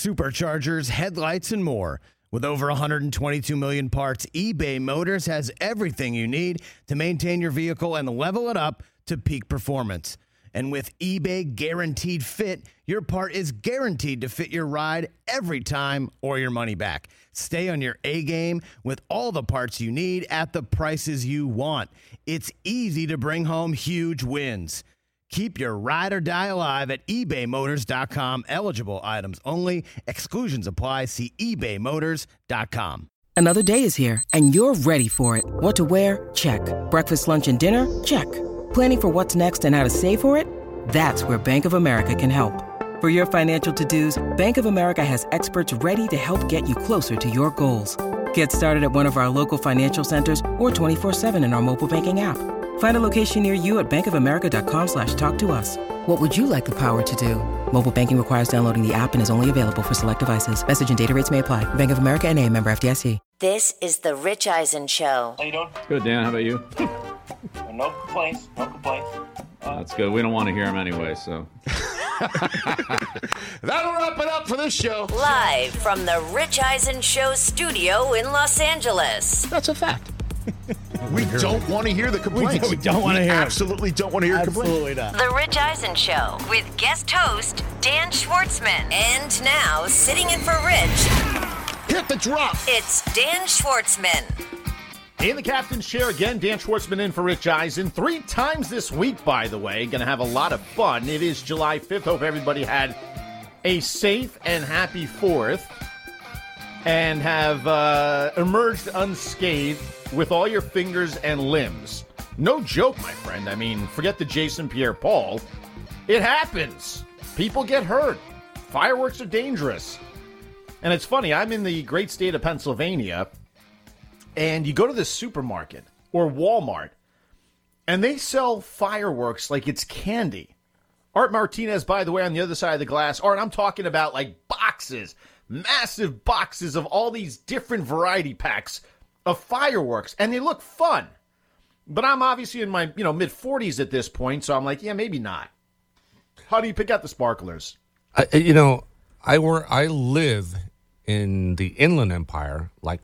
superchargers, headlights, and more. With over 122 million parts, eBay Motors has everything you need to maintain your vehicle and level it up to peak performance. And with eBay Guaranteed Fit, your part is guaranteed to fit your ride every time or your money back. Stay on your A-game with all the parts you need at the prices you want. It's easy to bring home huge wins. Keep your ride or die alive at ebaymotors.com. Eligible items only. Exclusions apply. See ebaymotors.com. Another day is here, and you're ready for it. What to wear? Check. Breakfast, lunch, and dinner? Check. Planning for what's next and how to save for it? That's where Bank of America can help. For your financial to-dos, Bank of America has experts ready to help get you closer to your goals. Get started at one of our local financial centers or 24/7 in our mobile banking app. Find a location near you at bankofamerica.com/talktous. What would you like the power to do? Mobile banking requires downloading the app and is only available for select devices. Message and data rates may apply. Bank of America N.A., member FDIC. This is the Rich Eisen Show. How you doing? Good, Dan. How about you? No complaints. No complaints. That's good. We don't want to hear him anyway, so. That'll wrap it up for this show. Live from the Rich Eisen Show studio in Los Angeles. That's a fact. We don't want to hear the complaints. We don't want to hear it. Absolutely don't want to hear complaints. Absolutely not. The Rich Eisen Show with guest host Dan Schwartzman. And now, sitting in for Rich, Hit the drop. it's Dan Schwartzman. In the captain's chair again, Dan Schwartzman in for Rich Eisen. 3 times this week, by the way. Going to have a lot of fun. It is July 5th. Hope everybody had a safe and happy 4th and have emerged unscathed with all your fingers and limbs. No joke, my friend. I mean, forget the Jason Pierre-Paul. It happens. People get hurt. Fireworks are dangerous. And it's funny, I'm in the great state of Pennsylvania, and you go to the supermarket or Walmart, and they sell fireworks like it's candy. Art Martinez, by the way, on the other side of the glass. Art, I'm talking about like boxes, massive boxes of all these different variety packs of fireworks, and they look fun. But I'm obviously in my mid-40s at this point, so I'm like, yeah, maybe not. How do you pick out the sparklers? I live in the Inland Empire, like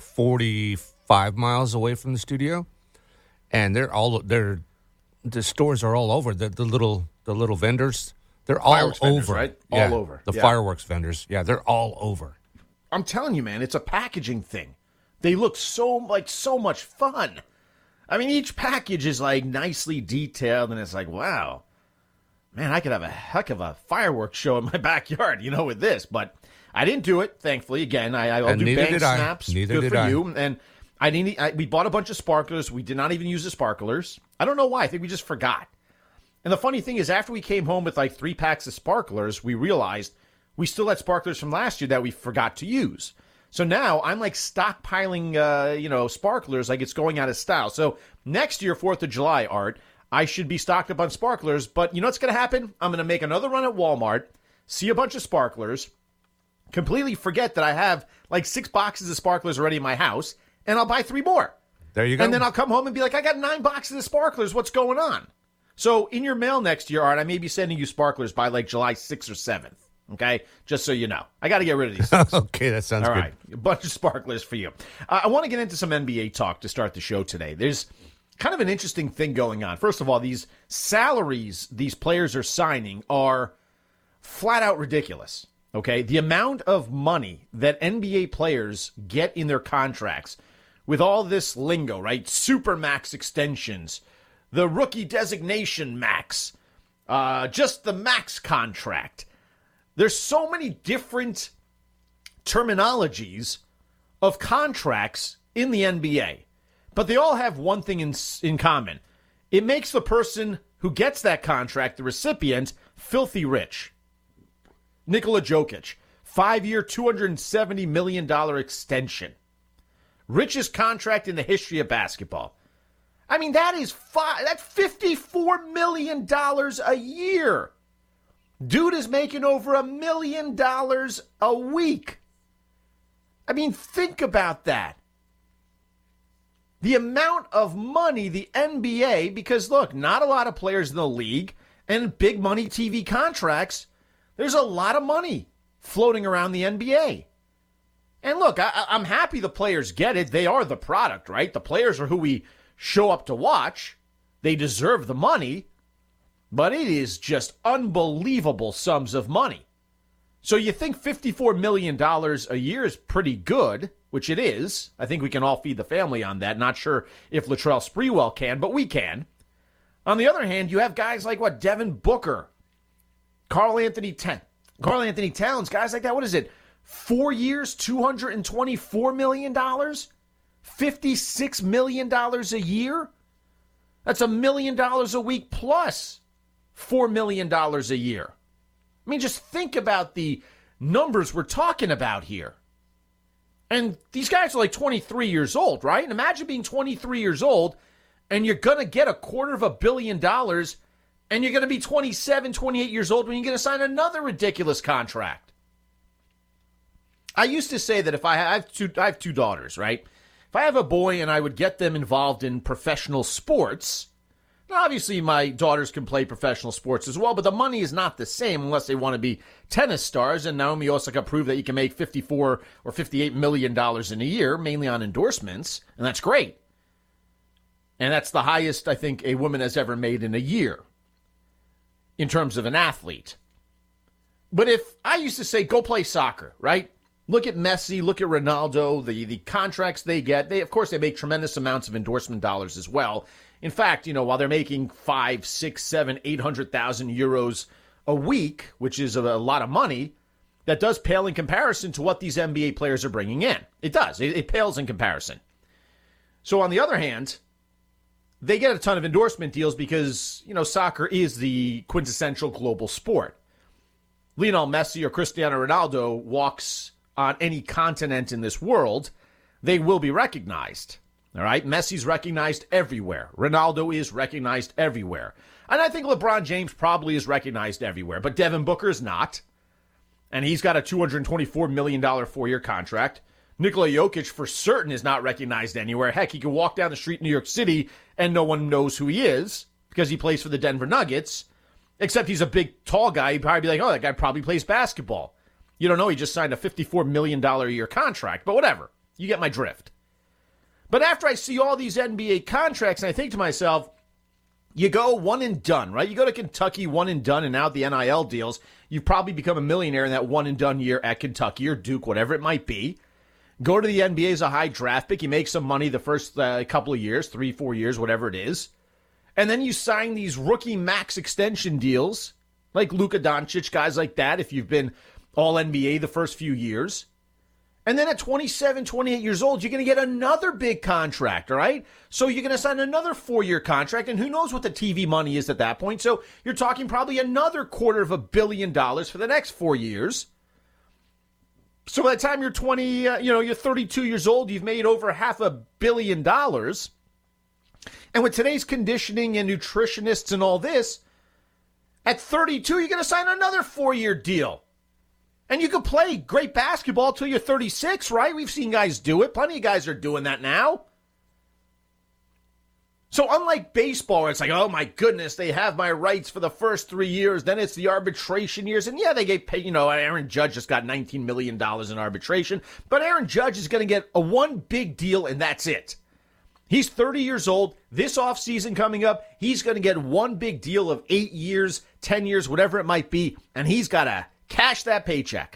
45 miles away from the studio, and the stores are all over. The little vendors, they're all Fireworks over, vendors, right? Yeah, All over. The Yeah. fireworks vendors, yeah, they're all over. I'm telling you, man, it's a packaging thing. They look so much fun. I mean, each package is like nicely detailed, and it's like, wow, man, I could have a heck of a fireworks show in my backyard, with this. But I didn't do it, thankfully. Again, I'll do bank snaps. Neither Good did for I. you. And we bought a bunch of sparklers. We did not even use the sparklers. I don't know why. I think we just forgot. And the funny thing is, after we came home with like 3 packs of sparklers, we realized we still had sparklers from last year that we forgot to use. So now I'm like stockpiling, sparklers like it's going out of style. So next year, 4th of July, Art, I should be stocked up on sparklers. But you know what's going to happen? I'm going to make another run at Walmart, see a bunch of sparklers, completely forget that I have like 6 boxes of sparklers already in my house, and I'll buy 3 more. There you go. And then I'll come home and be like, I got 9 boxes of sparklers. What's going on? So in your mail next year, Art, I may be sending you sparklers by like July 6th or 7th. Okay? Just so you know. I got to get rid of these things. Okay, that sounds All good. right. A bunch of sparklers for you. I want to get into some NBA talk to start the show today. There's kind of an interesting thing going on. First of all, these salaries these players are signing are flat out ridiculous. Okay? The amount of money that NBA players get in their contracts with all this lingo, right? Super max extensions, the rookie designation max, just the max contract. There's so many different terminologies of contracts in the NBA, but they all have one thing in common. It makes the person who gets that contract, the recipient, filthy rich. Nikola Jokic, 5-year, $270 million extension. Richest contract in the history of basketball. I mean, that's $54 million a year. Dude is making over $1 million a week. I mean, think about that. The amount of money the NBA, because look, not a lot of players in the league, and big money TV contracts, there's a lot of money floating around the NBA. And look, I'm happy the players get it. They are the product, right? The players are who we show up to watch. They deserve the money. But it is just unbelievable sums of money. So you think $54 million a year is pretty good, which it is. I think we can all feed the family on that. Not sure if Latrell Sprewell can, but we can. On the other hand, you have guys like, Devin Booker, Karl Anthony Towns, guys like that. What is it? 4 years, $224 million? $56 million a year? That's $1 million a week plus $4 million a year. I mean, just think about the numbers we're talking about here. And these guys are like 23 years old, right? And imagine being 23 years old and you're going to get $250 million and you're going to be 27, 28 years old when you're going to sign another ridiculous contract. I used to say that if I have two daughters, right? If I have a boy and I would get them involved in professional sports, now obviously my daughters can play professional sports as well, but the money is not the same unless they want to be tennis stars. And Naomi Osaka proved that you can make $54 or $58 million in a year, mainly on endorsements, and that's great. And that's the highest I think a woman has ever made in a year in terms of an athlete. But if I used to say, go play soccer, right? Look at Messi, look at Ronaldo, the contracts they get. Of course, they make tremendous amounts of endorsement dollars as well. In fact, while they're making 5, 6, 7, 800,000 euros a week, which is a lot of money, that does pale in comparison to what these NBA players are bringing in. It does. It pales in comparison. So on the other hand, they get a ton of endorsement deals because, soccer is the quintessential global sport. Lionel Messi or Cristiano Ronaldo walks on any continent in this world, they will be recognized. All right? Messi's recognized everywhere. Ronaldo is recognized everywhere. And I think LeBron James probably is recognized everywhere, but Devin Booker is not. And he's got a $224 million 4-year contract. Nikola Jokic for certain is not recognized anywhere. Heck, he can walk down the street in New York City and no one knows who he is because he plays for the Denver Nuggets, except he's a big, tall guy. You'd probably be like, oh, that guy probably plays basketball. You don't know, he just signed a $54 million a year contract, but whatever. You get my drift. But after I see all these NBA contracts, and I think to myself, you go one and done, right? You go to Kentucky, one and done, and now the NIL deals, you've probably become a millionaire in that one and done year at Kentucky or Duke, whatever it might be. Go to the NBA as a high draft pick. You make some money the first couple of years, 3, 4 years, whatever it is. And then you sign these rookie max extension deals, like Luka Doncic, guys like that, if you've been All-NBA the first few years. And then at 27, 28 years old, you're going to get another big contract, all right? So you're going to sign another 4-year contract, and who knows what the TV money is at that point. So you're talking probably another $250 million for the next 4 years. So by the time you're 20, you're 32 years old, you've made over $500 million. And with today's conditioning and nutritionists and all this, at 32, you're going to sign another 4-year deal. And you could play great basketball till you're 36, right? We've seen guys do it. Plenty of guys are doing that now. So unlike baseball, where it's like, oh my goodness, they have my rights for the first 3 years. Then it's the arbitration years. And yeah, they get paid. Aaron Judge just got $19 million in arbitration. But Aaron Judge is going to get one big deal, and that's it. He's 30 years old. This offseason coming up, he's going to get one big deal of 8 years, 10 years, whatever it might be. And he's got to cash that paycheck.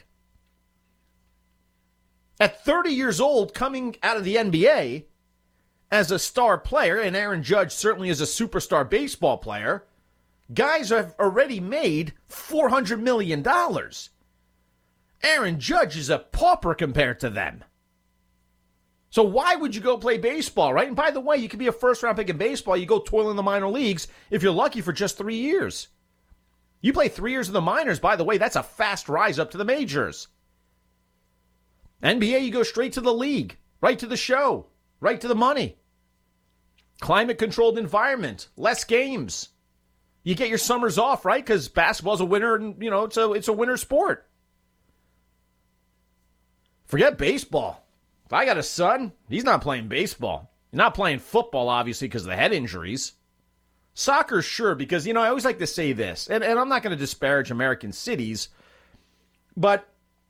At 30 years old, coming out of the NBA as a star player, and Aaron Judge certainly is a superstar baseball player, guys have already made $400 million. Aaron Judge is a pauper compared to them. So why would you go play baseball, right? And by the way, you could be a first-round pick in baseball. You go toil in the minor leagues if you're lucky for just 3 years. You play 3 years in the minors, by the way, that's a fast rise up to the majors. NBA, you go straight to the league, right to the show, right to the money. Climate-controlled environment, less games. You get your summers off, right? Because basketball's a winter, and it's a winter sport. Forget baseball. If I got a son, he's not playing baseball. He's not playing football, obviously, because of the head injuries. Soccer, sure, because, I always like to say this, and I'm not going to disparage American cities, but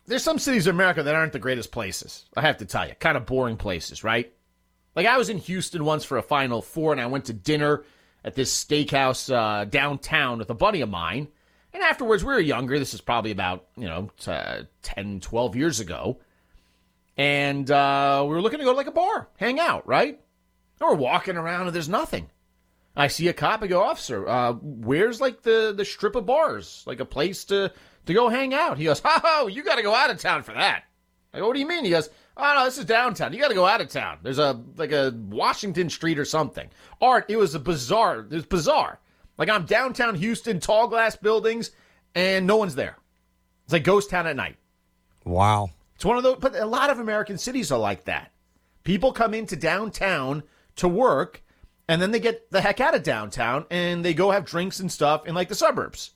there's some cities in America that aren't the greatest places. I have to tell you, kind of boring places, right? Like I was in Houston once for a Final Four, and I went to dinner at this steakhouse downtown with a buddy of mine. And afterwards, we were younger. This is probably about, 10, 12 years ago. And we were looking to go to like a bar, hang out, right? And we're walking around and there's nothing. I see a cop. I go, officer, where's like the strip of bars? Like a place to go hang out. He goes, oh, you got to go out of town for that. I go, what do you mean? He goes, oh, no, this is downtown. You got to go out of town. There's a Washington Street or something. Art, it was bizarre. It was bizarre. Like I'm downtown Houston, tall glass buildings, and no one's there. It's like ghost town at night. Wow. It's one of those, but a lot of American cities are like that. People come into downtown to work, and then they get the heck out of downtown, and they go have drinks and stuff in like the suburbs.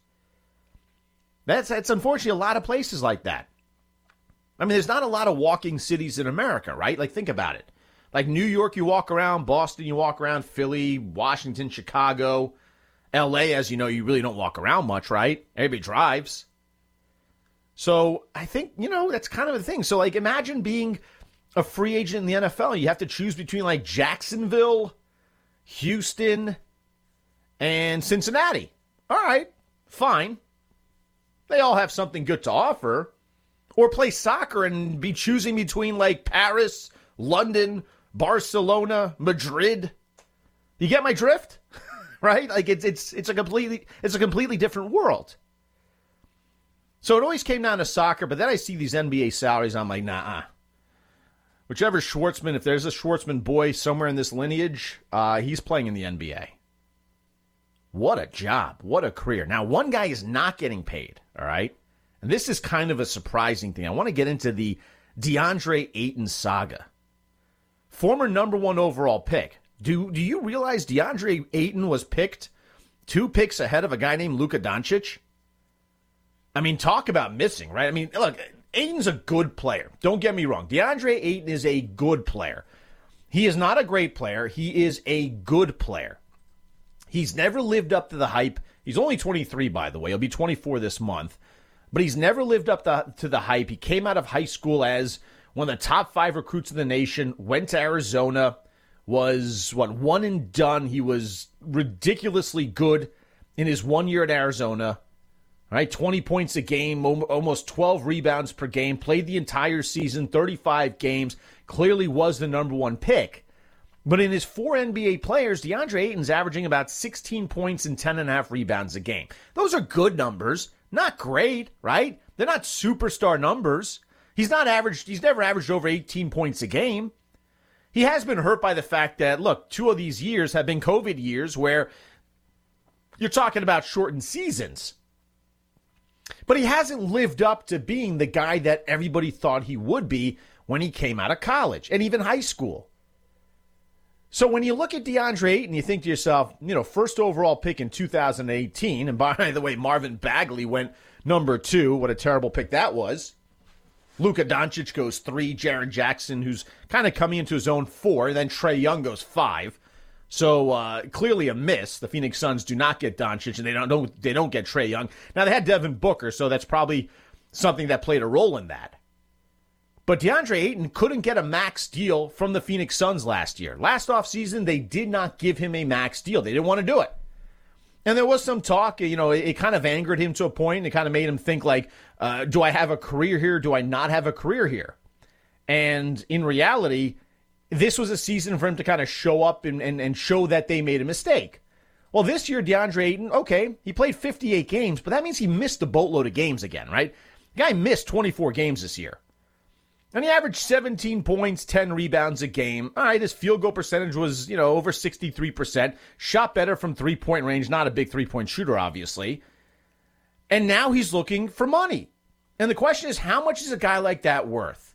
That's unfortunately a lot of places like that. I mean, there's not a lot of walking cities in America, right? Like, think about it. Like New York, you walk around. Boston, you walk around. Philly, Washington, Chicago. L.A., as you know, you really don't walk around much, right? Everybody drives. So I think, that's kind of the thing. So, like, imagine being a free agent in the NFL. You have to choose between, like, Jacksonville, Houston, and Cincinnati. All right, fine. They all have something good to offer. Or play soccer and be choosing between, like, Paris, London, Barcelona, Madrid. You get my drift? Right? Like it's a completely different world. So it always came down to soccer, but then I see these NBA salaries, I'm like, nah. Whichever Schwartzman, if there's a Schwartzman boy somewhere in this lineage, he's playing in the NBA. What a job. What a career. Now, one guy is not getting paid, all right? And this is kind of a surprising thing. I want to get into the DeAndre Ayton saga. Former number 1 overall pick. Do you realize DeAndre Ayton was picked 2 picks ahead of a guy named Luka Doncic? I mean, talk about missing, right? I mean, look, Ayton's a good player. Don't get me wrong. DeAndre Ayton is a good player. He is not a great player. He is a good player. He's never lived up to the hype. He's only 23, by the way. He'll be 24 this month. But he's never lived up to the hype. He came out of high school as one of the top 5 recruits in the nation, went to Arizona, was, one and done. He was ridiculously good in his 1 year at Arizona. All right, 20 points a game, almost 12 rebounds per game, played the entire season, 35 games, clearly was the number 1 pick. But in his 4 NBA players, DeAndre Ayton's averaging about 16 points and 10.5 rebounds a game. Those are good numbers. Not great, right? They're not superstar numbers. He's never averaged over 18 points a game. He has been hurt by the fact that, look, 2 of these years have been COVID years where you're talking about shortened seasons. But he hasn't lived up to being the guy that everybody thought he would be when he came out of college and even high school. So when you look at DeAndre Ayton, you think to yourself, first overall pick in 2018, and by the way, Marvin Bagley went number 2. What a terrible pick that was. Luka Doncic goes 3. Jaren Jackson, who's kind of coming into his own, 4. Then Trae Young goes 5. So clearly a miss. The Phoenix Suns do not get Doncic, and they don't get Trae Young. Now they had Devin Booker, so that's probably something that played a role in that. But DeAndre Ayton couldn't get a max deal from the Phoenix Suns last year. Last offseason, they did not give him a max deal. They didn't want to do it. And there was some talk, it kind of angered him to a point. It kind of made him think like, do I have a career here? Do I not have a career here? And in reality, this was a season for him to kind of show up and show that they made a mistake. Well, this year, DeAndre Ayton, okay, he played 58 games, but that means he missed a boatload of games again, right? The guy missed 24 games this year. And he averaged 17 points, 10 rebounds a game. All right, his field goal percentage was, over 63%. Shot better from three-point range. Not a big three-point shooter, obviously. And now he's looking for money. And the question is, how much is a guy like that worth?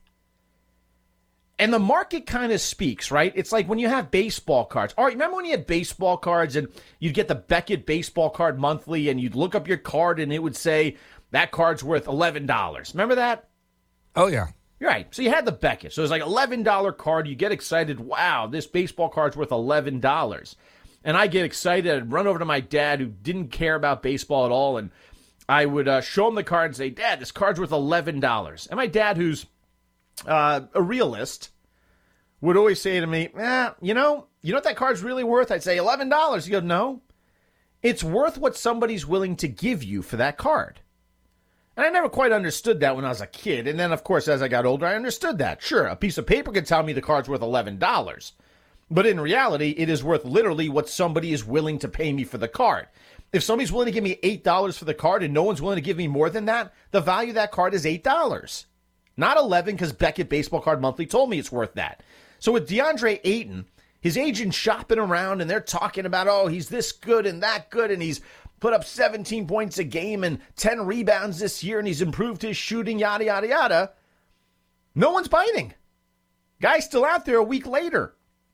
And the market kind of speaks, right? It's like when you have baseball cards. All right, remember when you had baseball cards and you'd get the Beckett baseball card monthly and you'd look up your card and it would say that card's worth $11. Remember that? Oh, yeah. Right. So you had the Beckett. So it was like $11 card. You get excited. Wow, this baseball card's worth $11. And I get excited. I'd run over to my dad who didn't care about baseball at all. And I would show him the card and say, Dad, this card's worth $11. And my dad, who's a realist, would always say to me, you know what that card's really worth? I'd say $11. He goes, no, it's worth what somebody's willing to give you for that card. And I never quite understood that when I was a kid. And then, of course, as I got older, I understood that. Sure, a piece of paper could tell me the card's worth $11. But in reality, it is worth literally what somebody is willing to pay me for the card. If somebody's willing to give me $8 for the card and no one's willing to give me more than that, the value of that card is $8. Not $11 because Beckett Baseball Card Monthly told me it's worth that. So with DeAndre Ayton, his agent's shopping around and they're talking about, oh, he's this good and that good and he's put up 17 points a game and 10 rebounds this year and he's improved his shooting, yada, yada, yada. No one's biting. Guy's still out there a week later.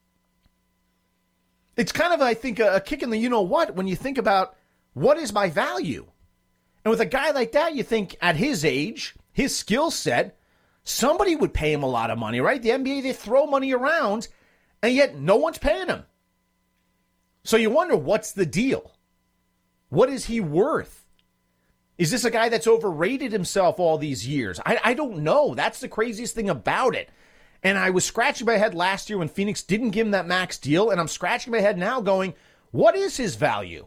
It's kind of, I think, a kick in the you-know-what when you think about what is my value. And with a guy like that, you think at his age, his skill set, somebody would pay him a lot of money, right? The NBA, they throw money around, and yet no one's paying him. So you wonder, what's the deal? What is he worth? Is this a guy that's overrated himself all these years? I don't know. That's the craziest thing about it. And I was scratching my head last year when Phoenix didn't give him that max deal, and I'm scratching my head now going, what is his value?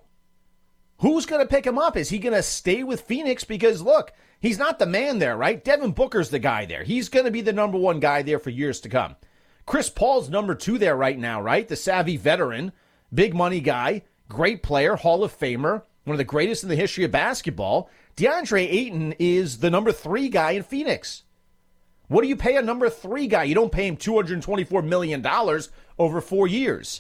Who's going to pick him up? Is he going to stay with Phoenix? Because, look, he's not the man there, right? Devin Booker's the guy there. He's going to be the number one guy there for years to come. Chris Paul's number two there right now, right? The savvy veteran, big money guy, great player, Hall of Famer, one of the greatest in the history of basketball. DeAndre Ayton is the number three guy in Phoenix. What do you pay a number three guy? You don't pay him $224 million over 4 years.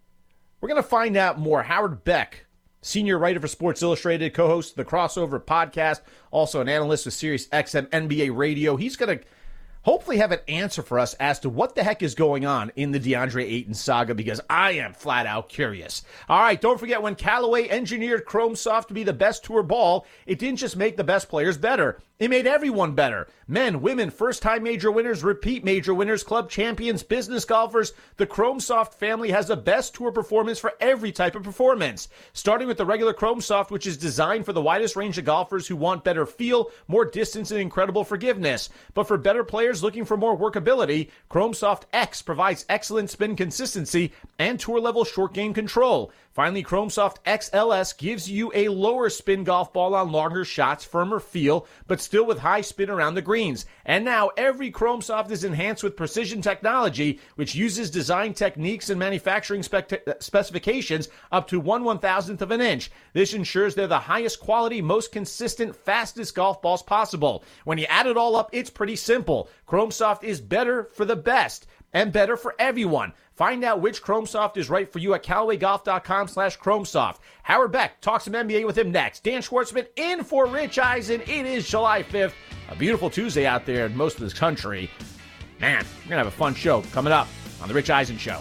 We're going to find out more. Howard Beck, senior writer for Sports Illustrated, co-host of the Crossover podcast, also an analyst with Sirius XM NBA Radio. He's going to hopefully have an answer for us as to what the heck is going on in the DeAndre Ayton saga, because I am flat out curious. All right, don't forget, when Callaway engineered Chrome Soft to be the best tour ball, it didn't just make the best players better. It made everyone better. Men, women, first-time major winners, repeat major winners, club champions, business golfers. The Chrome Soft family has the best tour performance for every type of performance. Starting with the regular Chrome Soft, which is designed for the widest range of golfers who want better feel, more distance, and incredible forgiveness. But for better players looking for more workability, Chrome Soft X provides excellent spin consistency and tour-level short game control. Finally, Chrome Soft XLS gives you a lower spin golf ball on longer shots, firmer feel, but still with high spin around the greens. And now every Chrome Soft is enhanced with precision technology, which uses design techniques and manufacturing specifications up to 1/1000th of an inch. This ensures they're the highest quality, most consistent, fastest golf balls possible. When you add it all up, it's pretty simple. Chrome Soft is better for the best and better for everyone. Find out which Chrome Soft is right for you at CallawayGolf.com/ChromeSoft. Howard Beck talks some NBA with him next. Dan Schwartzman in for Rich Eisen. It is July 5th. A beautiful Tuesday out there in most of this country. Man, we're going to have a fun show coming up on The Rich Eisen Show.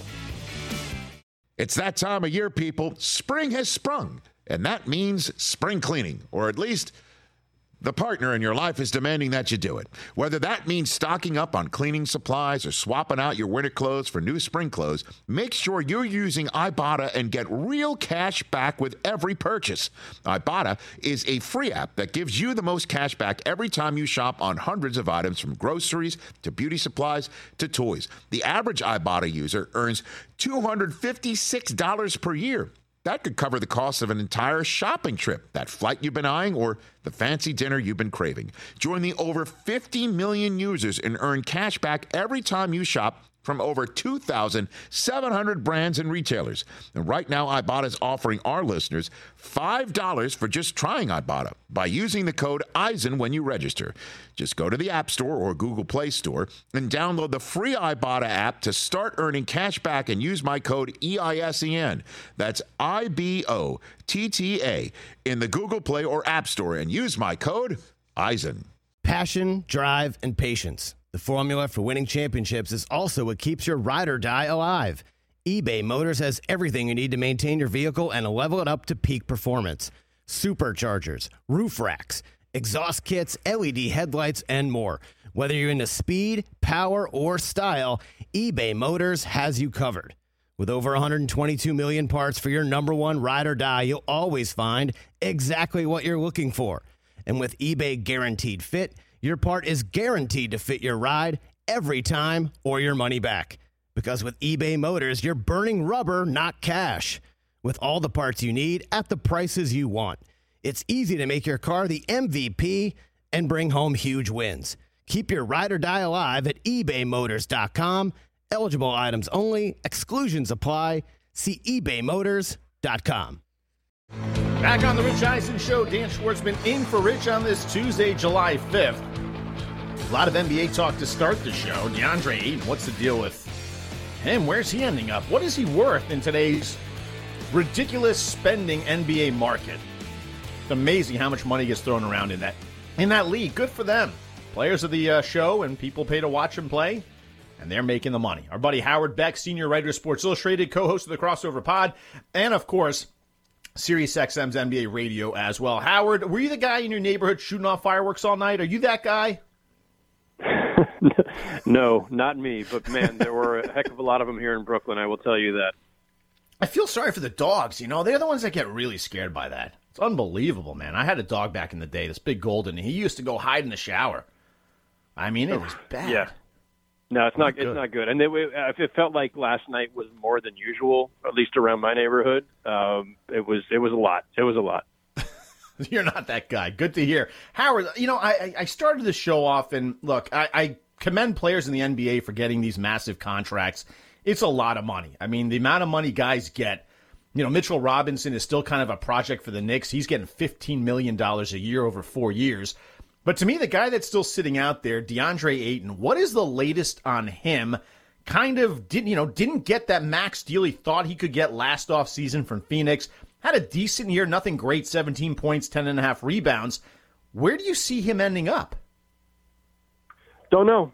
It's that time of year, people. Spring has sprung, and that means spring cleaning, or at least the partner in your life is demanding that you do it. Whether that means stocking up on cleaning supplies or swapping out your winter clothes for new spring clothes, make sure you're using Ibotta and get real cash back with every purchase. Ibotta is a free app that gives you the most cash back every time you shop on hundreds of items, from groceries to beauty supplies to toys. The average Ibotta user earns $256 per year. That could cover the cost of an entire shopping trip, that flight you've been eyeing, or the fancy dinner you've been craving. Join the over 50 million users and earn cash back every time you shop from over 2,700 brands and retailers. And right now, Ibotta is offering our listeners $5 for just trying Ibotta by using the code EISEN when you register. Just go to the App Store or Google Play Store and download the free Ibotta app to start earning cash back and use my code EISEN. That's IBOTTA in the Google Play or App Store and use my code EISEN. Passion, drive, and patience. The formula for winning championships is also what keeps your ride or die alive. eBay Motors has everything you need to maintain your vehicle and level it up to peak performance. Superchargers, roof racks, exhaust kits, LED headlights, and more. Whether you're into speed, power, or style, eBay Motors has you covered. With over 122 million parts for your number one ride or die, you'll always find exactly what you're looking for. And with eBay Guaranteed Fit, your part is guaranteed to fit your ride every time or your money back. Because with eBay Motors, you're burning rubber, not cash. With all the parts you need at the prices you want. It's easy to make your car the MVP and bring home huge wins. Keep your ride or die alive at ebaymotors.com. Eligible items only. Exclusions apply. See ebaymotors.com. Back on the Rich Eisen Show, Dan Schwartzman in for Rich on this Tuesday, July 5th. A lot of NBA talk to start the show. DeAndre Ayton, what's the deal with him? Where's he ending up? What is he worth in today's ridiculous spending NBA market? It's amazing how much money gets thrown around in that league. Good for them. Players of the show and people pay to watch him play, and they're making the money. Our buddy Howard Beck, senior writer of Sports Illustrated, co-host of the Crossover Pod, and of course, SiriusXM's NBA radio as well. Howard, were you the guy in your neighborhood shooting off fireworks all night? Are you that guy? No, not me. But, man, there were a heck of a lot of them here in Brooklyn, I will tell you that. I feel sorry for the dogs. You know, they're the ones that get really scared by that. It's unbelievable, man. I had a dog back in the day, this big golden. He used to go hide in the shower. I mean, it was bad. Yeah. No, it's not good. And it felt like last night was more than usual, at least around my neighborhood. It was a lot. It was a lot. You're not that guy. Good to hear. Howard, you know, I started the show off, and look, I commend players in the NBA for getting these massive contracts. It's a lot of money. I mean, the amount of money guys get, you know, Mitchell Robinson is still kind of a project for the Knicks. He's getting $15 million a year over 4 years. But to me, the guy that's still sitting out there, DeAndre Ayton, what is the latest on him? Kind of didn't get that max deal he thought he could get last offseason from Phoenix. Had a decent year, nothing great, 17 points, 10.5 rebounds. Where do you see him ending up? Don't know.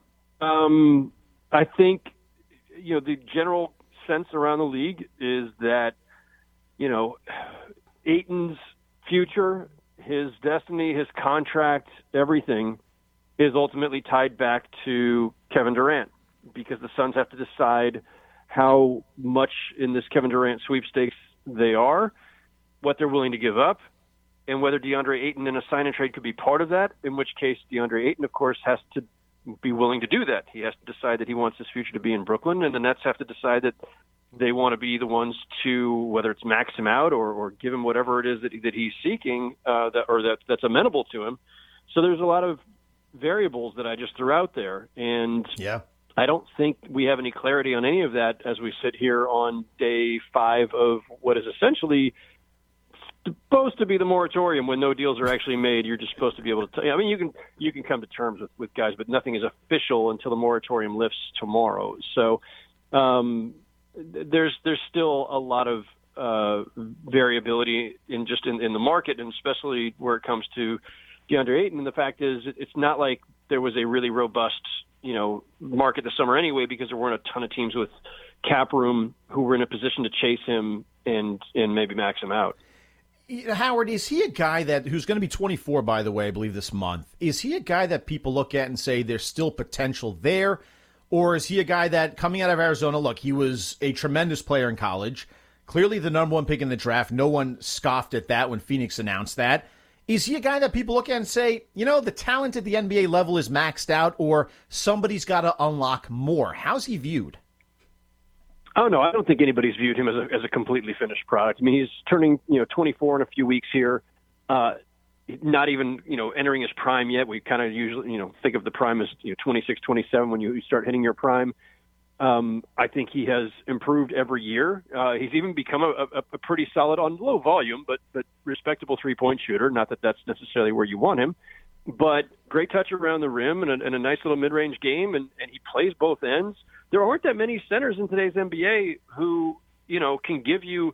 I think, you know, the general sense around the league is that, you know, Ayton's future, his destiny, his contract, everything is ultimately tied back to Kevin Durant, because the Suns have to decide how much in this Kevin Durant sweepstakes they are, what they're willing to give up, and whether DeAndre Ayton in a sign and trade could be part of that, in which case DeAndre Ayton, of course, has to be willing to do that. He has to decide that he wants his future to be in Brooklyn, and the Nets have to decide that they want to be the ones to, whether it's max him out or give him whatever it is that he's seeking, that's amenable to him. So there's a lot of variables that I just threw out there, and yeah, I don't think we have any clarity on any of that as we sit here on day 5 of what is essentially supposed to be the moratorium. When no deals are actually made, you're just supposed to be able to I mean, you can come to terms with guys, but nothing is official until the moratorium lifts tomorrow. So there's still a lot of variability in the market, and especially where it comes to DeAndre Ayton. And the fact is, it's not like there was a really robust, you know, market this summer anyway, because there weren't a ton of teams with cap room who were in a position to chase him and maybe max him out. Howard, is he a guy who's going to be 24, by the way, I believe this month? Is he a guy that people look at and say there's still potential there? Or is he a guy that, coming out of Arizona, look, he was a tremendous player in college, clearly the number 1 pick in the draft. No one scoffed at that when Phoenix announced that. Is he a guy that people look at and say, you know, the talent at the NBA level is maxed out, or somebody's got to unlock more? How's he viewed? Oh, no, I don't think anybody's viewed him as a completely finished product. I mean, he's turning, 24 in a few weeks here, not even, entering his prime yet. We kind of usually, think of the prime as 26, 27 when you start hitting your prime. I think he has improved every year. He's even become a pretty solid, on low volume, but respectable three-point shooter. Not that that's necessarily where you want him, but great touch around the rim and a nice little mid-range game, and he plays both ends. There aren't that many centers in today's NBA who, can give you,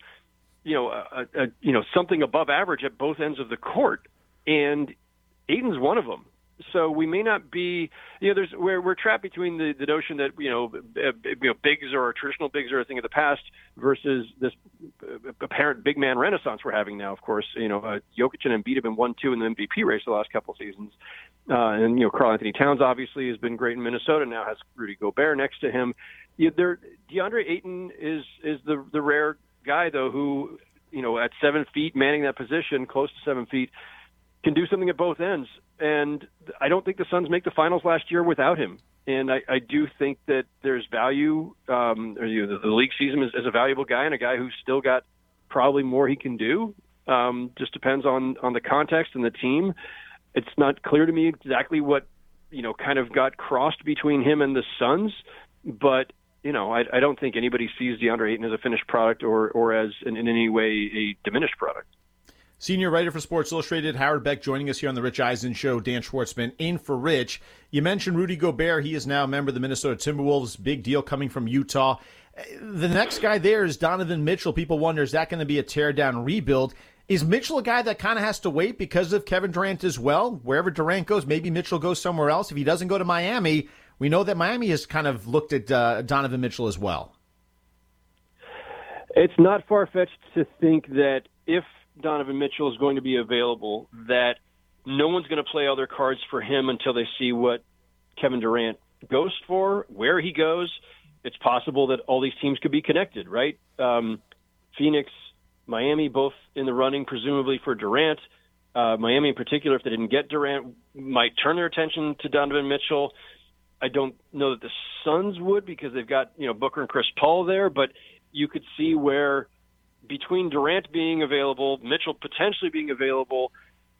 something above average at both ends of the court, and Ayton's one of them. So we may not be, we're trapped between the notion that, bigs or traditional bigs are a thing of the past versus this apparent big man renaissance we're having now. Of course, Jokic and Embiid have been 1-2 in the MVP race the last couple of seasons. And Karl Anthony Towns obviously has been great in Minnesota, now has Rudy Gobert next to him. DeAndre Ayton is the rare guy, though, who, at 7 feet, manning that position, close to 7 feet, can do something at both ends. And I don't think the Suns make the finals last year without him. And I do think that there's value. The league sees him as a valuable guy and a guy who's still got probably more he can do. Just depends on the context and the team. It's not clear to me exactly what, kind of got crossed between him and the Suns. But, I don't think anybody sees DeAndre Ayton as a finished product or as in any way a diminished product. Senior writer for Sports Illustrated, Howard Beck, joining us here on the Rich Eisen Show. Dan Schwartzman in for Rich. You mentioned Rudy Gobert. He is now a member of the Minnesota Timberwolves. Big deal coming from Utah. The next guy there is Donovan Mitchell. People wonder, is that going to be a tear-down rebuild? Is Mitchell a guy that kind of has to wait because of Kevin Durant as well? Wherever Durant goes, maybe Mitchell goes somewhere else. If he doesn't go to Miami, we know that Miami has kind of looked at Donovan Mitchell as well. It's not far-fetched to think that if Donovan Mitchell is going to be available, that no one's going to play all their cards for him until they see what Kevin Durant goes for, where he goes. It's possible that all these teams could be connected, right? Phoenix, Miami, both in the running, presumably for Durant. Miami in particular, if they didn't get Durant, might turn their attention to Donovan Mitchell. I don't know that the Suns would because they've got Booker and Chris Paul there, but you could see where between Durant being available, Mitchell potentially being available,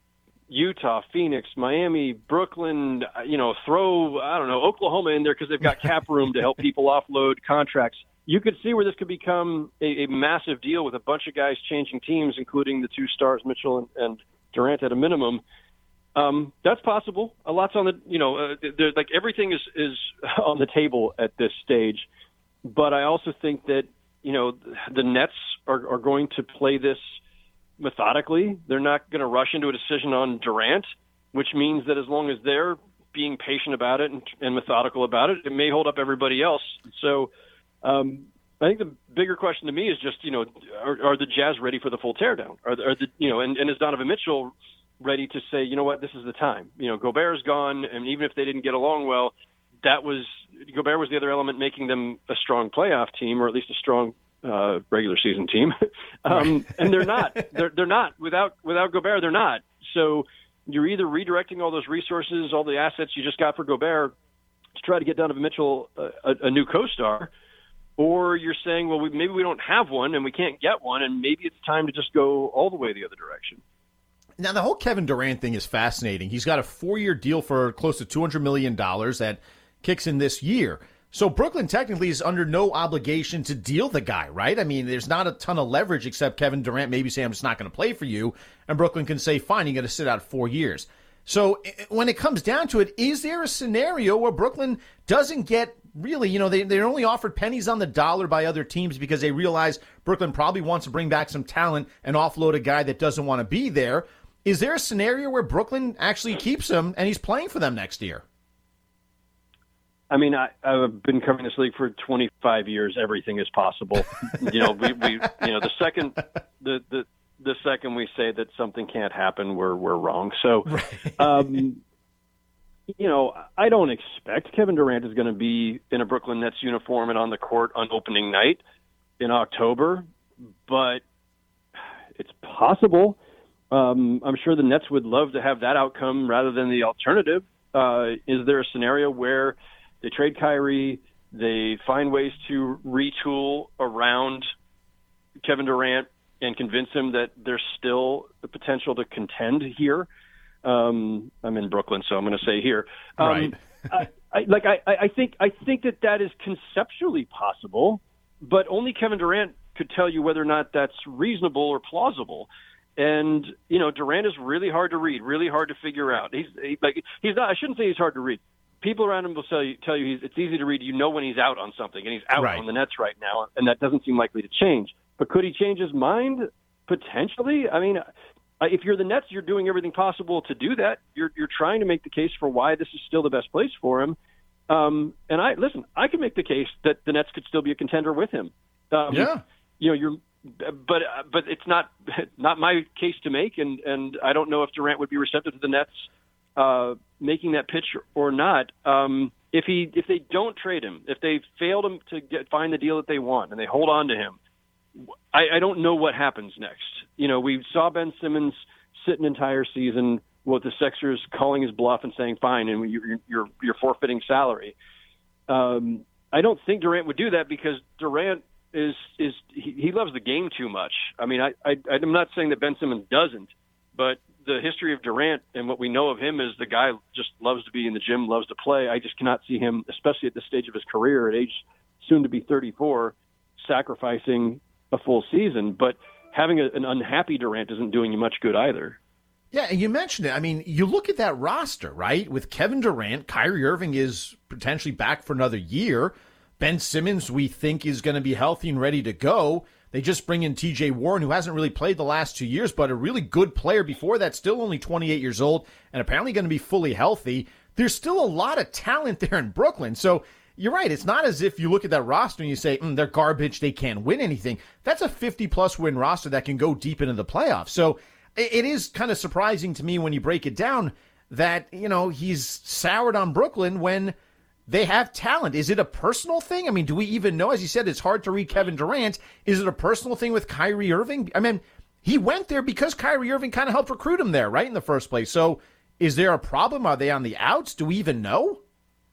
Utah, Phoenix, Miami, Brooklyn, throw, Oklahoma in there because they've got cap room to help people offload contracts. You could see where this could become a massive deal with a bunch of guys changing teams, including the two stars, Mitchell and Durant at a minimum. That's possible. A lot's on there's everything is on the table at this stage. But I also think that, the Nets are going to play this methodically. They're not going to rush into a decision on Durant, which means that as long as they're being patient about it and methodical about it, it may hold up everybody else. So I think the bigger question to me is just, are the Jazz ready for the full teardown? Are the and is Donovan Mitchell ready to say, this is the time? Gobert's gone, and even if they didn't get along well, Gobert was the other element making them a strong playoff team, or at least a strong regular season team. And they're not. They're not. Without Gobert, they're not. So you're either redirecting all those resources, all the assets you just got for Gobert to try to get Donovan Mitchell a new co-star, or you're saying, well, maybe we don't have one and we can't get one, and maybe it's time to just go all the way the other direction. Now, the whole Kevin Durant thing is fascinating. He's got a 4-year deal for close to $200 million that kicks in this year. So Brooklyn technically is under no obligation to deal the guy, right? I mean, there's not a ton of leverage except Kevin Durant maybe saying, I'm just not going to play for you. And Brooklyn can say, fine, you're going to sit out 4 years. So when it comes down to it, is there a scenario where Brooklyn doesn't get really, they're only offered pennies on the dollar by other teams because they realize Brooklyn probably wants to bring back some talent and offload a guy that doesn't want to be there. Is there a scenario where Brooklyn actually keeps him and he's playing for them next year? I mean, I've been covering this league for 25 years. Everything is possible. The second we say that something can't happen, we're wrong. So, I don't expect Kevin Durant is going to be in a Brooklyn Nets uniform and on the court on opening night in October, but it's possible. I'm sure the Nets would love to have that outcome rather than the alternative. Is there a scenario where they trade Kyrie, they find ways to retool around Kevin Durant and convince him that there's still the potential to contend here? I'm in Brooklyn, so I'm going to say here. Right. I think that is conceptually possible, but only Kevin Durant could tell you whether or not that's reasonable or plausible. And, Durant is really hard to read, really hard to figure out. He's not, I shouldn't say he's hard to read. People around him will tell you it's easy to read. When he's out on something, and he's out on the Nets right now, and that doesn't seem likely to change. But could he change his mind? Potentially. I mean, if you're the Nets, you're doing everything possible to do that. You're trying to make the case for why this is still the best place for him. And I can make the case that the Nets could still be a contender with him. But it's not my case to make, and I don't know if Durant would be receptive to the Nets making that pitch or not. If they don't trade him, if they fail to find the deal that they want and they hold on to him, I don't know what happens next. We saw Ben Simmons sit an entire season with the Sixers calling his bluff and saying, fine, and you're forfeiting salary. I don't think Durant would do that because Durant he loves the game too much. I mean, I'm not saying that Ben Simmons doesn't, but the history of Durant and what we know of him is the guy just loves to be in the gym, loves to play. I just cannot see him, especially at this stage of his career at age soon to be 34, sacrificing a full season. But having an unhappy Durant isn't doing you much good either. Yeah, and you mentioned it. I mean, you look at that roster, right? With Kevin Durant, Kyrie Irving is potentially back for another year. Ben Simmons, we think, is going to be healthy and ready to go. They just bring in TJ Warren, who hasn't really played the last 2 years, but a really good player before that, still only 28 years old, and apparently going to be fully healthy. There's still a lot of talent there in Brooklyn. So you're right. It's not as if you look at that roster and you say, they're garbage, they can't win anything. That's a 50-plus win roster that can go deep into the playoffs. So it is kind of surprising to me when you break it down that, he's soured on Brooklyn when they have talent. Is it a personal thing? I mean, do we even know? As you said, it's hard to read Kevin Durant. Is it a personal thing with Kyrie Irving? I mean, he went there because Kyrie Irving kind of helped recruit him there, right, in the first place. So is there a problem? Are they on the outs? Do we even know?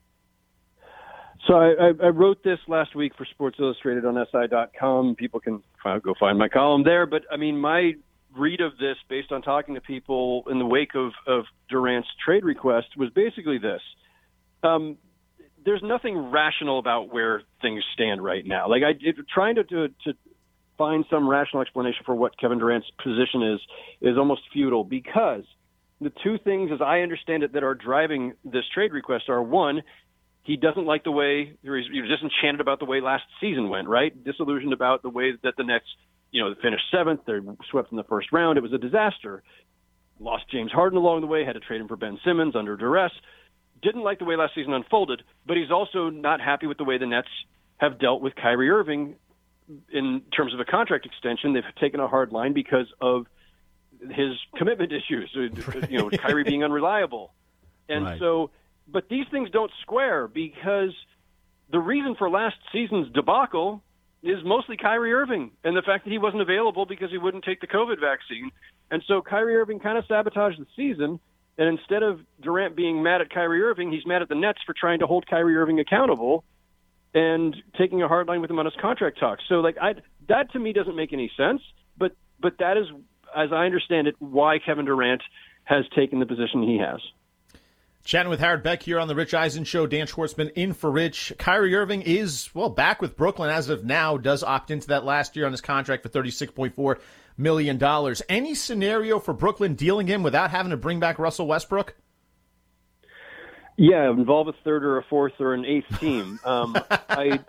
So I wrote this last week for Sports Illustrated on SI.com. People can go find my column there. But, I mean, my read of this, based on talking to people in the wake of Durant's trade request, was basically this. There's nothing rational about where things stand right now. Like trying to find some rational explanation for what Kevin Durant's position is almost futile, because the two things, as I understand it, that are driving this trade request are, one, he doesn't like the way he's disenchanted about the way last season went, right? Disillusioned about the way that the Nets, they finished seventh, they're swept in the first round. It was a disaster. Lost James Harden along the way, had to trade him for Ben Simmons under duress. Didn't like the way last season unfolded, but he's also not happy with the way the Nets have dealt with Kyrie Irving in terms of a contract extension. They've taken a hard line because of his commitment issues, Kyrie being unreliable. And right. So, but these things don't square, because the reason for last season's debacle is mostly Kyrie Irving and the fact that he wasn't available because he wouldn't take the COVID vaccine. And so Kyrie Irving kind of sabotaged the season. And instead of Durant being mad at Kyrie Irving, he's mad at the Nets for trying to hold Kyrie Irving accountable and taking a hard line with him on his contract talks. So, that to me doesn't make any sense. But that is, as I understand it, why Kevin Durant has taken the position he has. Chatting with Howard Beck here on the Rich Eisen Show. Dan Schwartzman in for Rich. Kyrie Irving is, back with Brooklyn as of now, does opt into that last year on his contract for $36.4 million. Any scenario for Brooklyn dealing him without having to bring back Russell Westbrook? Yeah, involve a third or a fourth or an eighth team. I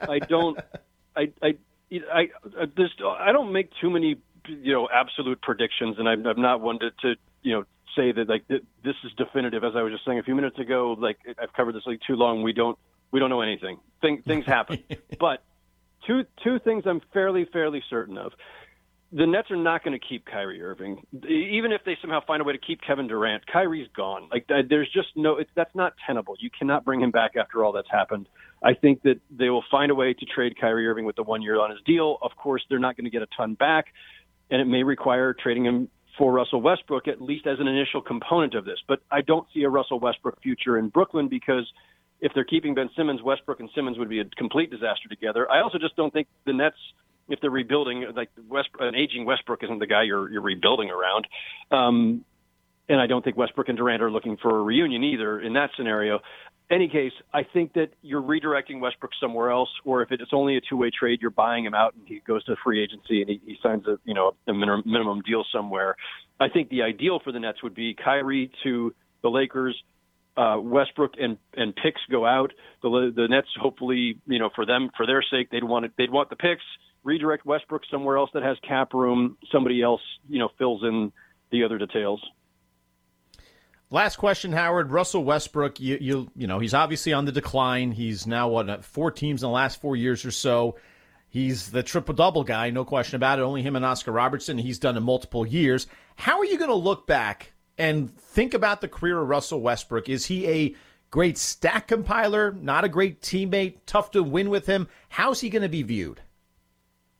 don't make too many, absolute predictions, and I'm not one to say that this is definitive. As I was just saying a few minutes ago, I've covered this league too long. We don't know anything. Things happen. But two things I'm fairly certain of. The Nets are not going to keep Kyrie Irving. Even if they somehow find a way to keep Kevin Durant, Kyrie's gone. There's just that's not tenable. You cannot bring him back after all that's happened. I think that they will find a way to trade Kyrie Irving with the 1 year on his deal. Of course, they're not going to get a ton back, and it may require trading him for Russell Westbrook, at least as an initial component of this. But I don't see a Russell Westbrook future in Brooklyn, because if they're keeping Ben Simmons, Westbrook and Simmons would be a complete disaster together. I also just don't think the Nets, if they're rebuilding, an aging Westbrook isn't the guy you're rebuilding around. And I don't think Westbrook and Durant are looking for a reunion either in that scenario. Any case, I think that you're redirecting Westbrook somewhere else, or if it's only a two-way trade, you're buying him out and he goes to free agency and he signs a minimum deal somewhere. I think the ideal for the Nets would be Kyrie to the Lakers, Westbrook and picks go out. The Nets, hopefully, for their sake, they'd want the picks. Redirect Westbrook somewhere else that has cap room. Somebody else, fills in the other details. Last question, Howard. Russell Westbrook, he's obviously on the decline. He's now 4 teams in the last 4 years or so. He's the triple-double guy, no question about it. Only him and Oscar Robertson. He's done it multiple years. How are you going to look back and think about the career of Russell Westbrook? Is he a great stat compiler, not a great teammate, tough to win with him? How's he going to be viewed?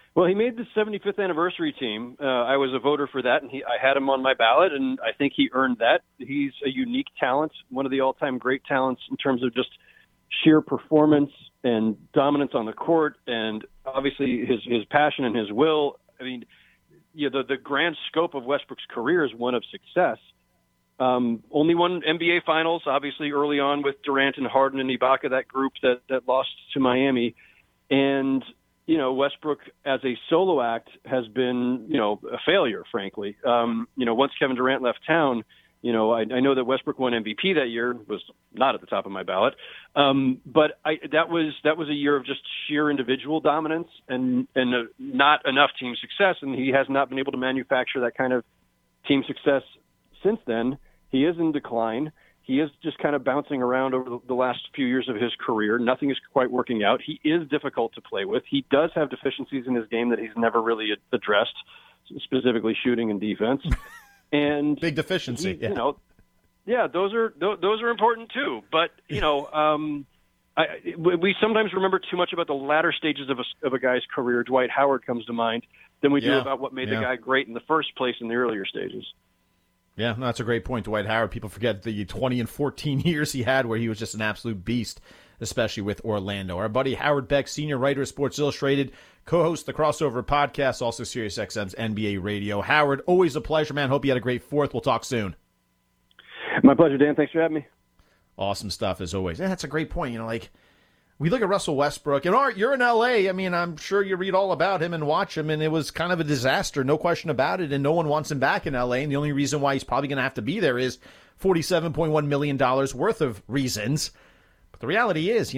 Well, he made the 75th anniversary team. I was a voter for that, and I had him on my ballot, and I think he earned that. He's a unique talent, one of the all-time great talents in terms of just sheer performance and dominance on the court, and obviously his passion and his will. I mean, the grand scope of Westbrook's career is one of success. Only won NBA Finals, obviously early on with Durant and Harden and Ibaka, that group that lost to Miami. And, Westbrook as a solo act has been, a failure, frankly. Once Kevin Durant left town, I know that Westbrook won MVP that year, was not at the top of my ballot. But that was a year of just sheer individual dominance and not enough team success. And he has not been able to manufacture that kind of team success since then. He is in decline. He is just kind of bouncing around over the last few years of his career. Nothing is quite working out. He is difficult to play with. He does have deficiencies in his game that he's never really addressed, specifically shooting and defense. And big deficiency. Those are important too. But we sometimes remember too much about the latter stages of a guy's career. Dwight Howard comes to mind than we do about what made the guy great in the first place in the earlier stages. Yeah, no, that's a great point, Dwight Howard. People forget the 20 and 14 years he had where he was just an absolute beast, especially with Orlando. Our buddy Howard Beck, senior writer of Sports Illustrated, co-host the Crossover podcast, also SiriusXM's NBA Radio. Howard, always a pleasure, man. Hope you had a great Fourth. We'll talk soon. My pleasure, Dan. Thanks for having me. Awesome stuff, as always. Yeah, that's a great point. We look at Russell Westbrook, and Art, you're in L.A. I mean, I'm sure you read all about him and watch him, and it was kind of a disaster, no question about it, and no one wants him back in L.A., and the only reason why he's probably going to have to be there is $47.1 million worth of reasons. But the reality is,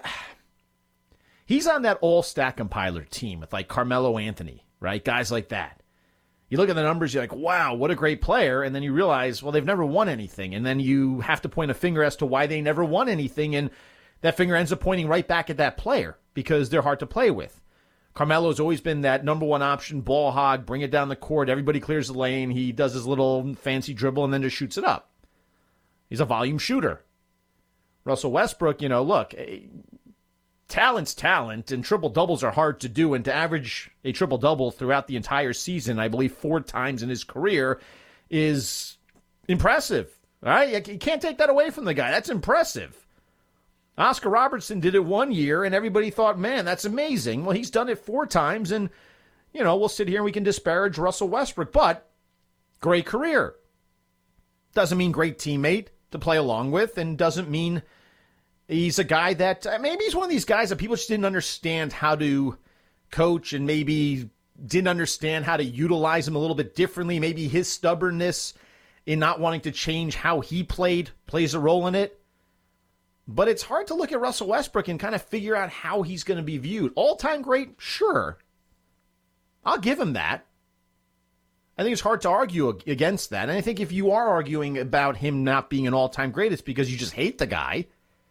he's on that all-stat compiler team with, Carmelo Anthony, right? Guys like that. You look at the numbers, you're like, wow, what a great player, and then you realize, well, they've never won anything, and then you have to point a finger as to why they never won anything, and that finger ends up pointing right back at that player because they're hard to play with. Carmelo's always been that number one option, ball hog, bring it down the court, everybody clears the lane, he does his little fancy dribble and then just shoots it up. He's a volume shooter. Russell Westbrook, look, talent's talent, and triple-doubles are hard to do, and to average a triple-double throughout the entire season, I believe 4 times in his career, is impressive. All right? You can't take that away from the guy. That's impressive. Oscar Robertson did it 1 year, and everybody thought, man, that's amazing. Well, he's done it 4 times, and, we'll sit here and we can disparage Russell Westbrook, but great career. Doesn't mean great teammate to play along with, and doesn't mean he's a guy that, maybe he's one of these guys that people just didn't understand how to coach and maybe didn't understand how to utilize him a little bit differently. Maybe his stubbornness in not wanting to change how he plays a role in it. But it's hard to look at Russell Westbrook and kind of figure out how he's going to be viewed. All-time great? Sure. I'll give him that. I think it's hard to argue against that. And I think if you are arguing about him not being an all-time great, it's because you just hate the guy.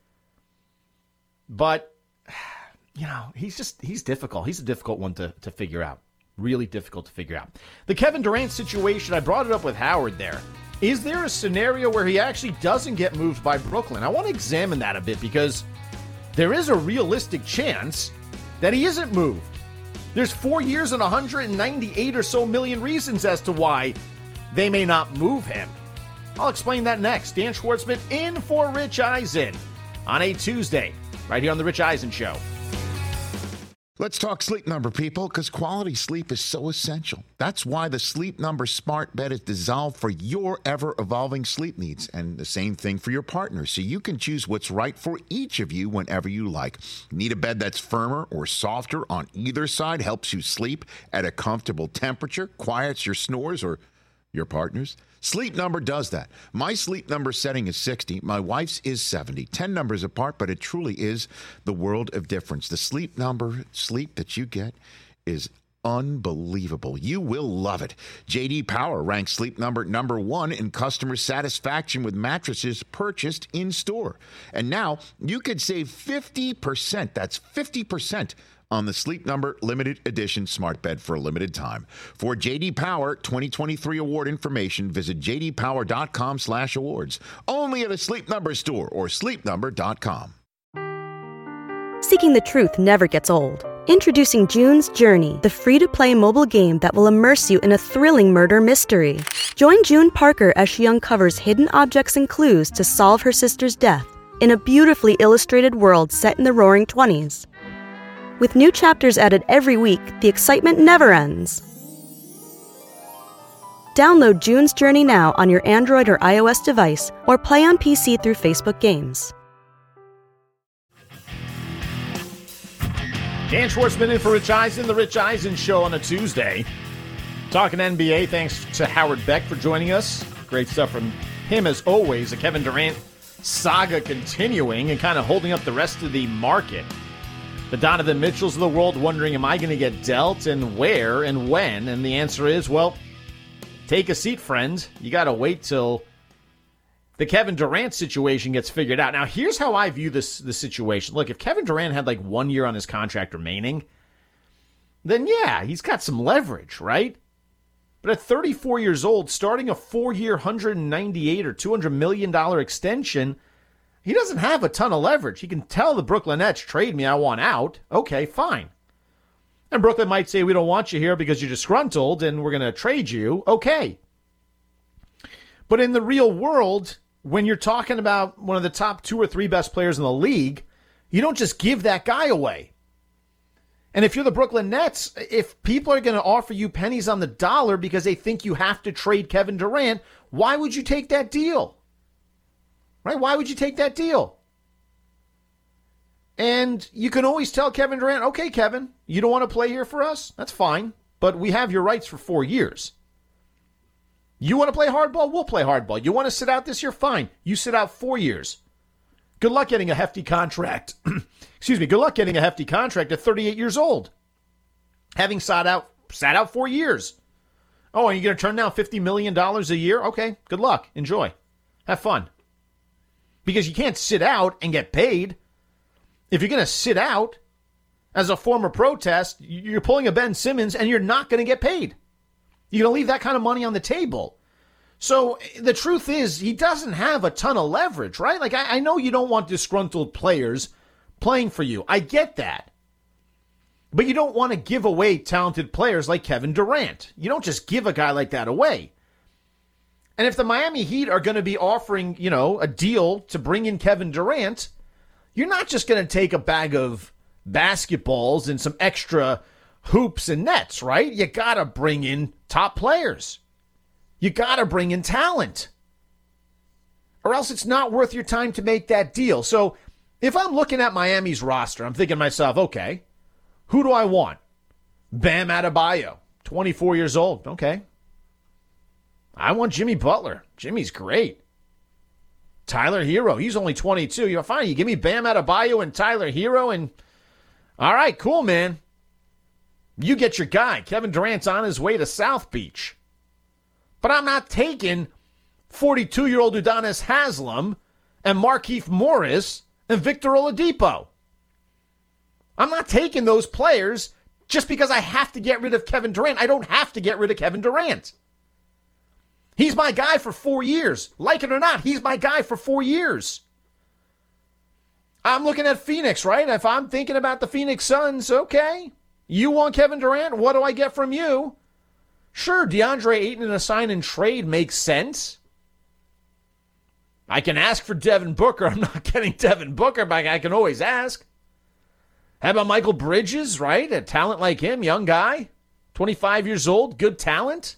But, he's difficult. He's a difficult one to figure out. Really difficult to figure out. The Kevin Durant situation, I brought it up with Howard there. Is there a scenario where he actually doesn't get moved by Brooklyn? I want to examine that a bit because there is a realistic chance that he isn't moved. There's 4 years and 198 or so million reasons as to why they may not move him. I'll explain that next. Dan Schwartzman in for Rich Eisen on a Tuesday, right here on The Rich Eisen Show. Let's talk Sleep Number, people, because quality sleep is so essential. That's why the Sleep Number smart bed is designed for your ever-evolving sleep needs, and the same thing for your partner, so you can choose what's right for each of you whenever you like. Need a bed that's firmer or softer on either side, helps you sleep at a comfortable temperature, quiets your snores or your partner's? Sleep Number does that. My Sleep Number setting is 60. My wife's is 70. 10 numbers apart, but it truly is the world of difference. The Sleep Number sleep that you get is unbelievable. You will love it. J.D. Power ranks Sleep Number number 1 in customer satisfaction with mattresses purchased in store. And now you could save 50%. That's 50% on the Sleep Number limited edition smart bed for a limited time. For J.D. Power 2023 award information, visit jdpower.com/awards. Only at a Sleep Number store or sleepnumber.com. Seeking the truth never gets old. Introducing June's Journey, the free-to-play mobile game that will immerse you in a thrilling murder mystery. Join June Parker as she uncovers hidden objects and clues to solve her sister's death in a beautifully illustrated world set in the Roaring '20s. With new chapters added every week, the excitement never ends. Download June's Journey now on your Android or iOS device, or play on PC through Facebook Games. Dan Schwartzman in for Rich Eisen, the Rich Eisen Show on a Tuesday. Talking NBA, thanks to Howard Beck for joining us. Great stuff from him as always. The Kevin Durant saga continuing and kind of holding up the rest of the market. The Donovan Mitchells of the world wondering, am I going to get dealt and where and when? And the answer is, well, take a seat, friend. You got to wait till the Kevin Durant situation gets figured out. Now, here's how I view the situation. Look, if Kevin Durant had like 1 year on his contract remaining, then yeah, he's got some leverage, right? But at 34 years old, starting a 4-year, $198 or $200 million extension, he doesn't have a ton of leverage. He can tell the Brooklyn Nets, trade me, I want out. Okay, fine. And Brooklyn might say, we don't want you here because you're disgruntled and we're going to trade you. Okay. But in the real world, when you're talking about one of the top 2 or 3 best players in the league, you don't just give that guy away. And if you're the Brooklyn Nets, if people are going to offer you pennies on the dollar because they think you have to trade Kevin Durant, why would you take that deal? Right? Why would you take that deal? And you can always tell Kevin Durant, okay, Kevin, you don't want to play here for us? That's fine. But we have your rights for 4 years. You want to play hardball? We'll play hardball. You want to sit out this year? Fine. You sit out 4 years. Good luck getting a hefty contract. Excuse me. Good luck getting a hefty contract at 38 years old. Having sat out 4 years. Oh, and you're going to turn down $50 million a year? Okay. Good luck. Enjoy. Have fun. Because you can't sit out and get paid. If you're going to sit out as a form of protest, you're pulling a Ben Simmons and you're not going to get paid. You're going to leave that kind of money on the table. So the truth is, he doesn't have a ton of leverage, right? Like, I know you don't want disgruntled players playing for you. I get that. But you don't want to give away talented players like Kevin Durant. You don't just give a guy like that away. And if the Miami Heat are going to be offering, a deal to bring in Kevin Durant, you're not just going to take a bag of basketballs and some extra hoops and nets, right? You got to bring in top players. You got to bring in talent. Or else it's not worth your time to make that deal. So if I'm looking at Miami's roster, I'm thinking to myself, okay, who do I want? Bam Adebayo, 24 years old. Okay. I want Jimmy Butler. Jimmy's great. Tyler Hero, he's only 22. You're fine. You give me Bam Adebayo and Tyler Hero, and all right, cool, man. You get your guy. Kevin Durant's on his way to South Beach. But I'm not taking 42-year-old Udonis Haslem and Markieff Morris and Victor Oladipo. I'm not taking those players just because I have to get rid of Kevin Durant. I don't have to get rid of Kevin Durant. He's my guy for 4 years. Like it or not, he's my guy for 4 years. I'm looking at Phoenix, right? If I'm thinking about the Phoenix Suns, okay. You want Kevin Durant? What do I get from you? Sure, DeAndre Ayton in a sign and trade makes sense. I can ask for Devin Booker. I'm not getting Devin Booker, but I can always ask. How about Michael Bridges, right? A talent like him, young guy, 25 years old, good talent.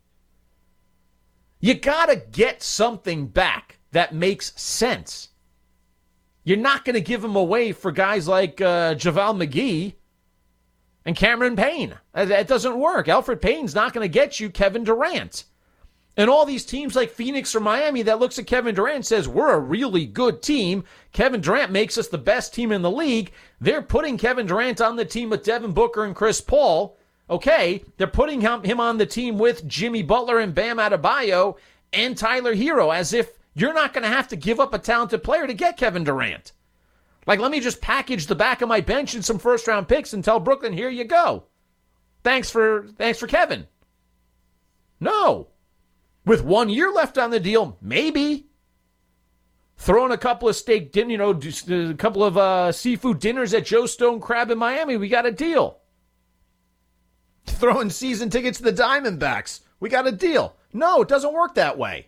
You got to get something back that makes sense. You're not going to give him away for guys like JaVale McGee and Cameron Payne. That doesn't work. Elfrid Payne's not going to get you Kevin Durant. And all these teams like Phoenix or Miami that looks at Kevin Durant and says, we're a really good team. Kevin Durant makes us the best team in the league. They're putting Kevin Durant on the team with Devin Booker and Chris Paul. Okay, they're putting him on the team with Jimmy Butler and Bam Adebayo and Tyler Hero, as if you're not going to have to give up a talented player to get Kevin Durant. Like, let me just package the back of my bench and some first-round picks and tell Brooklyn, here you go. Thanks for Kevin. No. With 1 year left on the deal, maybe. throwing a couple of steak dinner, a couple of seafood dinners at Joe Stone Crab in Miami. We got a deal. Throwing season tickets to the Diamondbacks. We got a deal. No, it doesn't work that way.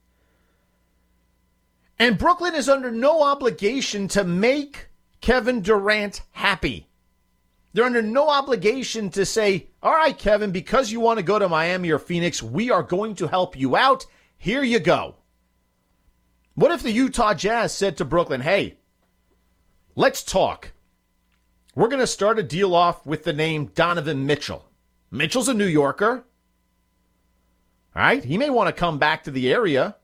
And Brooklyn is under no obligation to make Kevin Durant happy. They're under no obligation to say, all right, Kevin, because you want to go to Miami or Phoenix, we are going to help you out. Here you go. What if the Utah Jazz said to Brooklyn, hey, let's talk. We're going to start a deal off with the name Donovan Mitchell. Mitchell's a New Yorker. All right, he may want to come back to the area.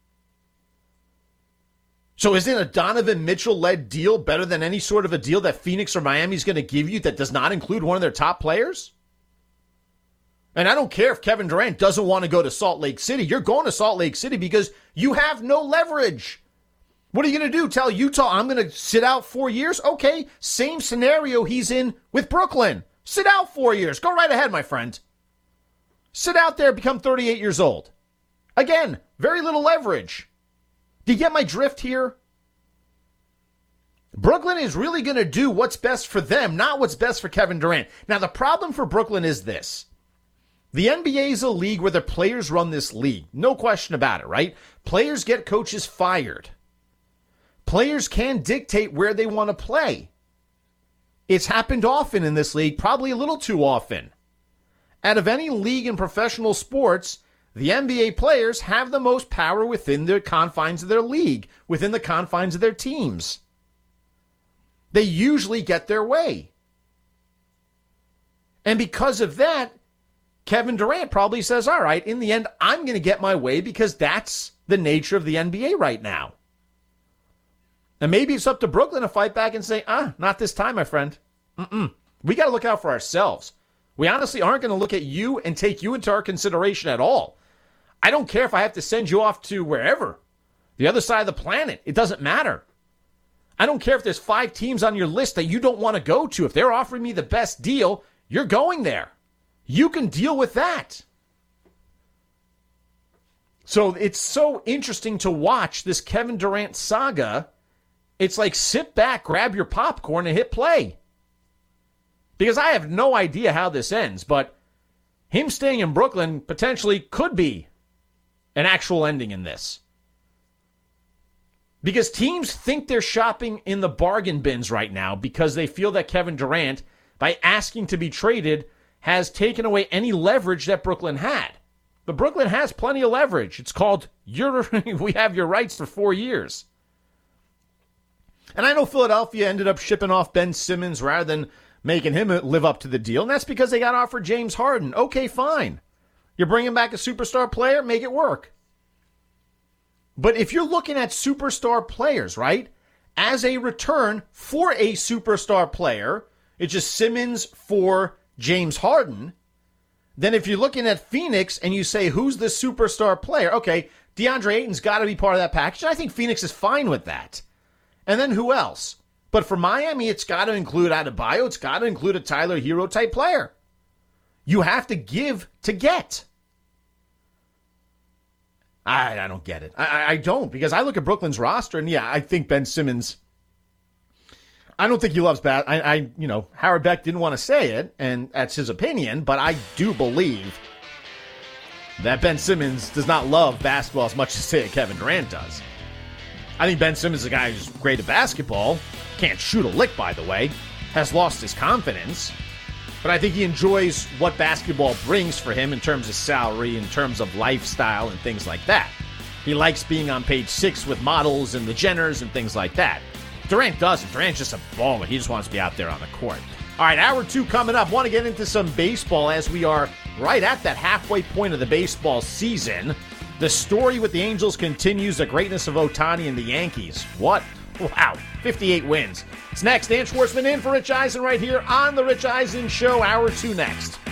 So isn't a Donovan Mitchell-led deal better than any sort of a deal that Phoenix or Miami is going to give you that does not include one of their top players? And I don't care if Kevin Durant doesn't want to go to Salt Lake City. You're going to Salt Lake City because you have no leverage. What are you going to do? Tell Utah, I'm going to sit out 4 years? Okay, same scenario he's in with Brooklyn. Sit out 4 years. Go right ahead, my friend. Sit out there, become 38 years old. Again, very little leverage. Do you get my drift here? Brooklyn is really going to do what's best for them, not what's best for Kevin Durant. Now, the problem for Brooklyn is this. The NBA is a league where the players run this league. No question about it, right? Players get coaches fired. Players can dictate where they want to play. It's happened often in this league, probably a little too often. Out of any league in professional sports, the NBA players have the most power within the confines of their league, within the confines of their teams. They usually get their way. And because of that, Kevin Durant probably says, all right, in the end, I'm going to get my way because that's the nature of the NBA right now. And maybe it's up to Brooklyn to fight back and say, not this time, my friend. We got to look out for ourselves. We honestly aren't going to look at you and take you into our consideration at all. I don't care if I have to send you off to wherever, the other side of the planet. It doesn't matter. I don't care if there's 5 teams on your list that you don't want to go to. If they're offering me the best deal, you're going there. You can deal with that. So it's so interesting to watch this Kevin Durant saga. It's like sit back, grab your popcorn, and hit play. Because I have no idea how this ends, but him staying in Brooklyn potentially could be an actual ending in this. Because teams think they're shopping in the bargain bins right now because they feel that Kevin Durant, by asking to be traded, has taken away any leverage that Brooklyn had. But Brooklyn has plenty of leverage. It's called, we have your rights for 4 years. And I know Philadelphia ended up shipping off Ben Simmons rather than making him live up to the deal, and that's because they got offered James Harden. Okay, fine. You're bringing back a superstar player, make it work. But if you're looking at superstar players, right, as a return for a superstar player, it's just Simmons for James Harden, then if you're looking at Phoenix and you say, who's the superstar player? Okay, DeAndre Ayton's got to be part of that package. I think Phoenix is fine with that. And then who else? But for Miami, it's got to include Adebayo. It's got to include a Tyler Hero type player. You have to give to get. I don't get it. I don't, because I look at Brooklyn's roster, and yeah, I think Ben Simmons, I don't think he loves Howard Beck didn't want to say it, and that's his opinion, but I do believe that Ben Simmons does not love basketball as much as, say, Kevin Durant does. I think Ben Simmons is a guy who's great at basketball, can't shoot a lick, by the way, has lost his confidence, but I think he enjoys what basketball brings for him in terms of salary, in terms of lifestyle, and things like that. He likes being on page 6 with models and the Jenners and things like that. Durant doesn't. Durant's just a baller. He just wants to be out there on the court. All right, hour 2 coming up. Want to get into some baseball as we are right at that halfway point of the baseball season. The story with the Angels continues. The greatness of Ohtani and the Yankees. What? Wow, 58 wins. It's next. Dan Schwartzman in for Rich Eisen right here on The Rich Eisen Show. Hour 2 next.